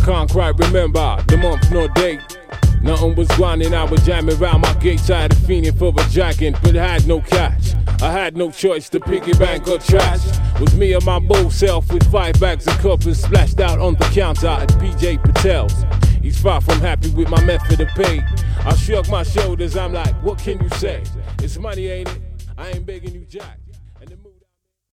can't quite remember the month nor date. Nothing was grinding, I was jamming round my gates. I had a feeling for a dragon, but I had no catch. I had no choice to piggy bank or trash. Was me and my bold self with 5 bags of coppers splashed out on the counter at PJ Patel's. He's far from happy with my method of pay. I shrug my shoulders, I'm like, what can you say? It's money, ain't it? I ain't begging you jack.